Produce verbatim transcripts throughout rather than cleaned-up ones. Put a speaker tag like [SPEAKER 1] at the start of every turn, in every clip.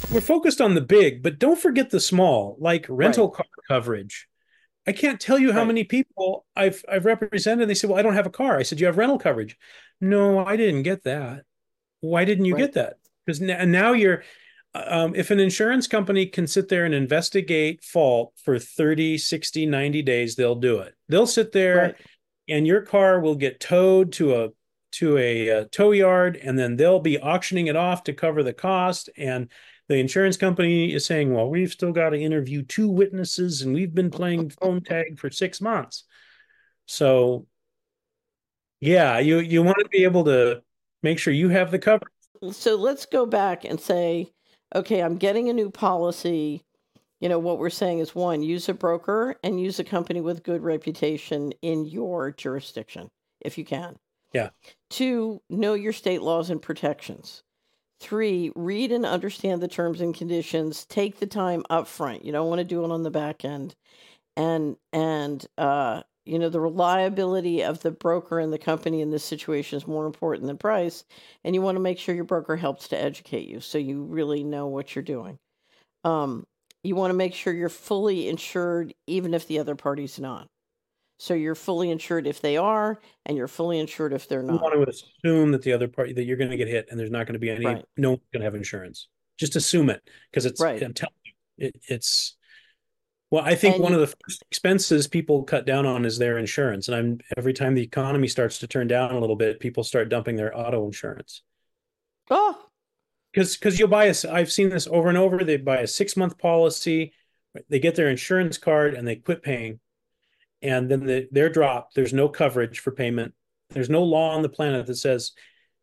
[SPEAKER 1] we're focused on the big, but don't forget the small, like
[SPEAKER 2] Right,
[SPEAKER 1] rental car coverage. I can't tell you how
[SPEAKER 2] right,
[SPEAKER 1] many people I've I've represented. They said, "Well, I don't have a car." I said, "You have rental coverage." No, I didn't get that. Why didn't you
[SPEAKER 2] right,
[SPEAKER 1] get that? Because now you're, um, if an insurance company can sit there and investigate fault for thirty, sixty, ninety days, they'll do it. They'll sit there
[SPEAKER 2] right.
[SPEAKER 1] and your car will get towed to a to a, uh tow yard, and then they'll be auctioning it off to cover the cost. And the insurance company is saying, well, we've still got to interview two witnesses and we've been playing phone tag for six months. So yeah, you you want to be able to make sure you have the cover.
[SPEAKER 2] So let's go back and say, okay, I'm getting a new policy. You know, what we're saying is one, use a broker and use a company with good reputation in your jurisdiction, if you can.
[SPEAKER 1] Yeah.
[SPEAKER 2] Two, know your state laws and protections. Three, read and understand the terms and conditions. Take the time up front. You don't want to do it on the back end. And and uh, you know, the reliability of the broker and the company in this situation is more important than price. And you want to make sure your broker helps to educate you so you really know what you're doing. Um, you want to make sure you're fully insured, even if the other party's not. So you're fully insured if they are, and you're fully insured if they're
[SPEAKER 1] You
[SPEAKER 2] not.
[SPEAKER 1] want to assume that the other party that you're going to get hit and there's not going to be any,
[SPEAKER 2] Right,
[SPEAKER 1] no one's going to have insurance. Just assume it because it's,
[SPEAKER 2] right.
[SPEAKER 1] I'm telling you, it, it's, well, I think
[SPEAKER 2] And
[SPEAKER 1] one
[SPEAKER 2] you,
[SPEAKER 1] of the first expenses people cut down on is their insurance. And I'm every time the economy starts to turn down a little bit, people start dumping their auto insurance.
[SPEAKER 2] oh,
[SPEAKER 1] Because because you'll buy a, I've seen this over and over. They buy a six month policy, they get their insurance card and they quit paying. And then the, they're dropped. There's no coverage for payment. There's no law on the planet that says,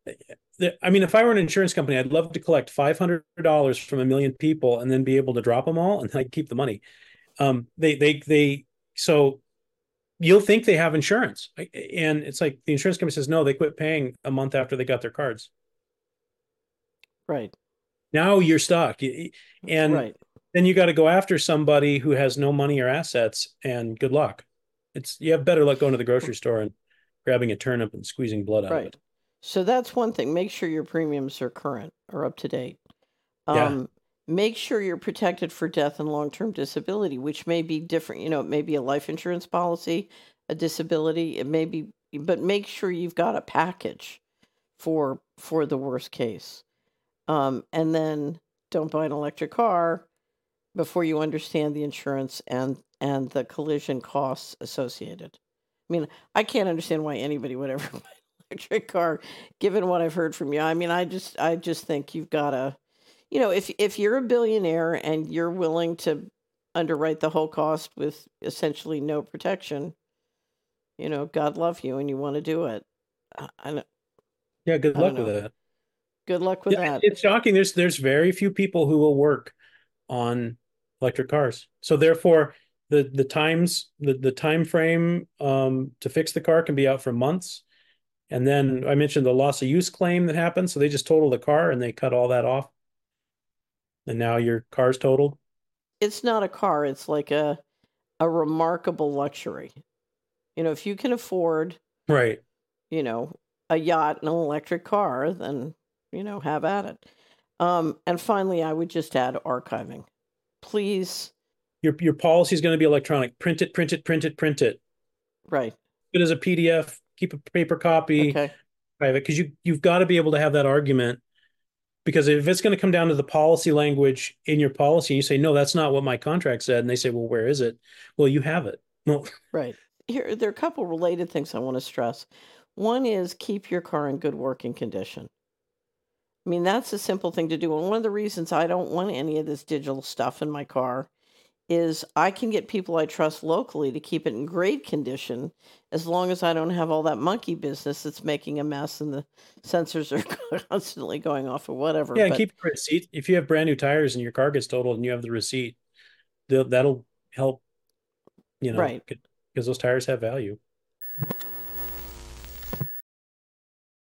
[SPEAKER 1] I mean, if I were an insurance company, I'd love to collect five hundred dollars from a million people and then be able to drop them all and I keep the money. Um, they, they, they, so you'll think they have insurance. And it's like the insurance company says, no, they quit paying a month after they got their cards.
[SPEAKER 2] right,
[SPEAKER 1] Now you're stuck. And
[SPEAKER 2] right.
[SPEAKER 1] then you got to go after somebody who has no money or assets, and good luck. It's, you have better luck going to the grocery store and grabbing a turnip and squeezing blood out of
[SPEAKER 2] Right.
[SPEAKER 1] it.
[SPEAKER 2] So that's one thing. Make sure your premiums are current or up to date.
[SPEAKER 1] Yeah.
[SPEAKER 2] Um, make sure you're protected for death and long-term disability, which may be different. You know, it may be a life insurance policy, a disability, it may be, but make sure you've got a package for for the worst case. Um, and then don't buy an electric car before you understand the insurance and and the collision costs associated. I mean, I can't understand why anybody would ever buy an electric car, given what I've heard from you. I mean, I just I just think you've got to, you know, if if you're a billionaire and you're willing to underwrite the whole cost with essentially no protection, you know, God love you and you want to do it. I, I don't
[SPEAKER 1] Yeah. Good
[SPEAKER 2] I don't
[SPEAKER 1] luck with
[SPEAKER 2] know.
[SPEAKER 1] that.
[SPEAKER 2] Good luck with
[SPEAKER 1] Yeah.
[SPEAKER 2] that.
[SPEAKER 1] It's shocking. There's, there's very few people who will work on electric cars. So therefore, the the times the the time frame um, to fix the car can be out for months. And then I mentioned the loss of use claim that happened. So they just total the car and they cut all that off, and now your car's totaled.
[SPEAKER 2] It's not a car, it's like a a remarkable luxury. You know, if you can afford,
[SPEAKER 1] Right.
[SPEAKER 2] you know, a yacht and an electric car, then, you know, have at it. Um, and finally, I would just add archiving. Please,
[SPEAKER 1] Your your policy is going to be electronic. Print it, print it, print it, print it.
[SPEAKER 2] right.
[SPEAKER 1] It as a P D F. Keep a paper copy
[SPEAKER 2] Okay.
[SPEAKER 1] private because you you've got to be able to have that argument. Because if it's going to come down to the policy language in your policy, and you say, no, that's not what my contract said, and they say, well, where is it? Well, you have it. Well,
[SPEAKER 2] Right. Here, there are a couple related things I want to stress. One is keep your car in good working condition. I mean, that's a simple thing to do. And one of the reasons I don't want any of this digital stuff in my car is I can get people I trust locally to keep it in great condition as long as I don't have all that monkey business that's making a mess and the sensors are constantly going off or whatever.
[SPEAKER 1] yeah, and
[SPEAKER 2] But
[SPEAKER 1] keep your receipt. If you have brand new tires and your car gets totaled and you have the receipt, that'll help, you know,
[SPEAKER 2] right.
[SPEAKER 1] because those tires have value.